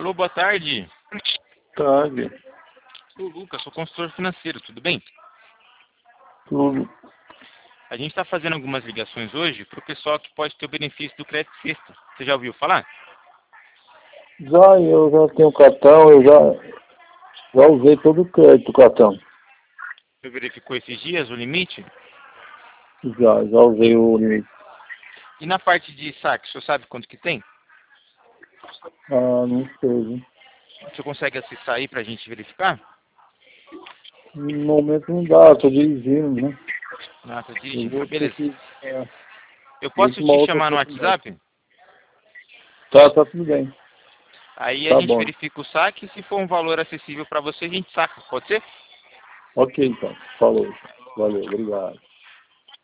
Alô, boa tarde. Tarde. Sou o Lucas, sou consultor financeiro, tudo bem? Tudo. A gente está fazendo algumas ligações hoje para o pessoal que pode ter o benefício do crédito sexta. Você já ouviu falar? Eu já tenho cartão, já usei todo o crédito do cartão. Você verificou esses dias o limite? Já usei o limite. E na parte de saque, o senhor sabe quanto que tem? Ah, não sei, viu? Você consegue acessar aí para a gente verificar? No momento não dá, estou dirigindo, né? Ah, tá Eu dirigindo. vou ter Beleza. que Eu ver posso uma te outra chamar no oportunidade. WhatsApp? Tá tudo bem. Aí a Tá gente bom. verifica o saque e se for um valor acessível para você, a gente saca. Pode ser? Ok, então. Falou. Valeu, obrigado.